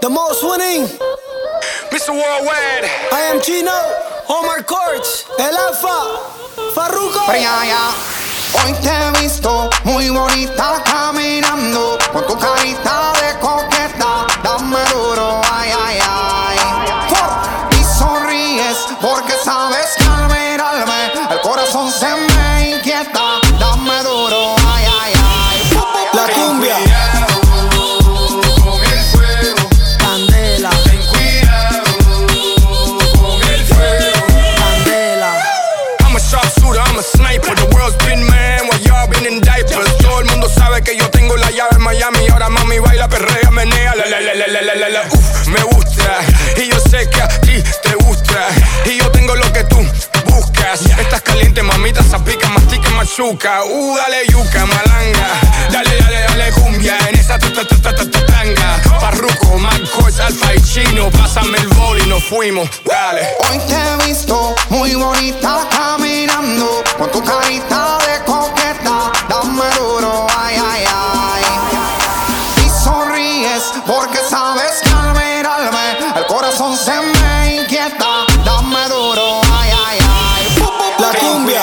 The most winning Mr. Worldwide. I am Chino, Omar Courts, El Alfa, Farruko. Hoy te he visto muy bonita caminando, con tu carita de coqueta, dame duro, ay, ay, ay. Y sonríes porque sabes que al mirarme el corazón se me inquieta, dame duro, ay, ay, ay. La cumbia. I'm a sniper, the world's been man while y'all been in diapers. Todo el mundo sabe que yo tengo la llave en Miami. Ahora mami baila, perrea, menea, la. Me gusta, y yo sé que a ti te gusta. Y yo tengo lo que tú buscas. Estás caliente, mamita, zapica, mastica, machuca. Dale yuca, malanga. Dale cumbia en esa tanga. Farruko, Marcos, Alfa y Chino. Pásame el bol y nos fuimos, dale. Hoy te he visto muy bonita caminando, con tu carita de coqueta, dame duro, ay, ay, ay. Y sonríes porque sabes que al mirarme el corazón se me inquieta, dame duro, ay, ay, ay. La cumbia.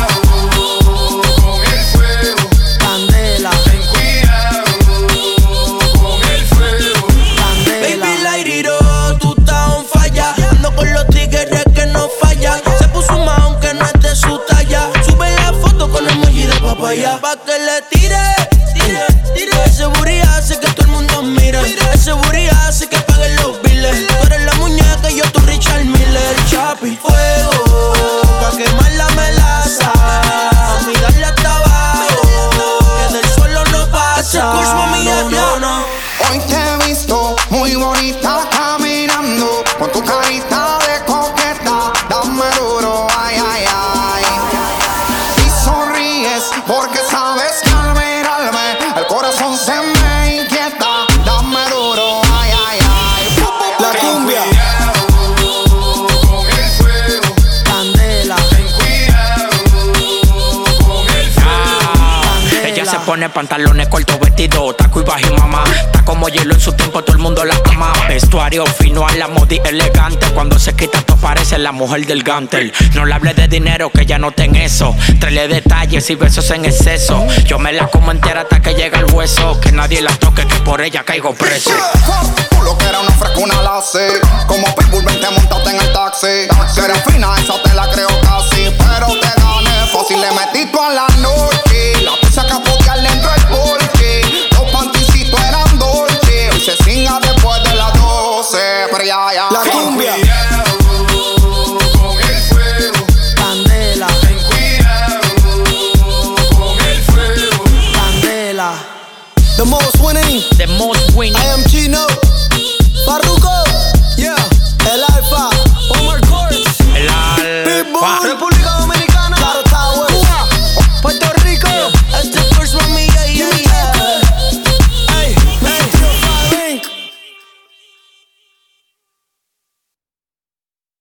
Con el fuego. Candela. Ten cuidado con el fuego. Candela. Baby, light it up, tú estás on falla. Ando con los tigres que no fallan. Se puso más aunque no es de su talla. Sube la foto con emoji de papaya. Pa' que le tire. Ese booty hace que todo el mundo mire. Ese booty hace que paguen los biles. Tú eres la muñeca y yo tu Richard Miller. Chapi, fuego, pa' quemar la melaza. Mami, dale hasta abajo, que del suelo no pasa. No. Hoy te he visto muy bonita caminando, con tu carita de coqueta, dame duro, ay, ay, ay. Y sonríes porque sabes que al mirarme el corazón se me inquieta, dame duro, ay, ay, ay. La cumbia. Con el fuego. Candela. Ten cuidado con el fuego. Ella se pone pantalones cortos, vestido, taco y bajo mamá. Está como hielo en su tiempo, todo el mundo la ama. Vestuario fino a la modi elegante. Cuando se quita tú parece la mujer del Gantel. No le hables de dinero que ya no ten eso. Tráele detalles y besos en exceso. Yo me la como entera hasta que llega el hueso. Que nadie la toque, que por ella caigo preso. Tú lo que era una frescuna lace, como Pitbull, vente montate en el taxi. Si eres fina, esa te la creo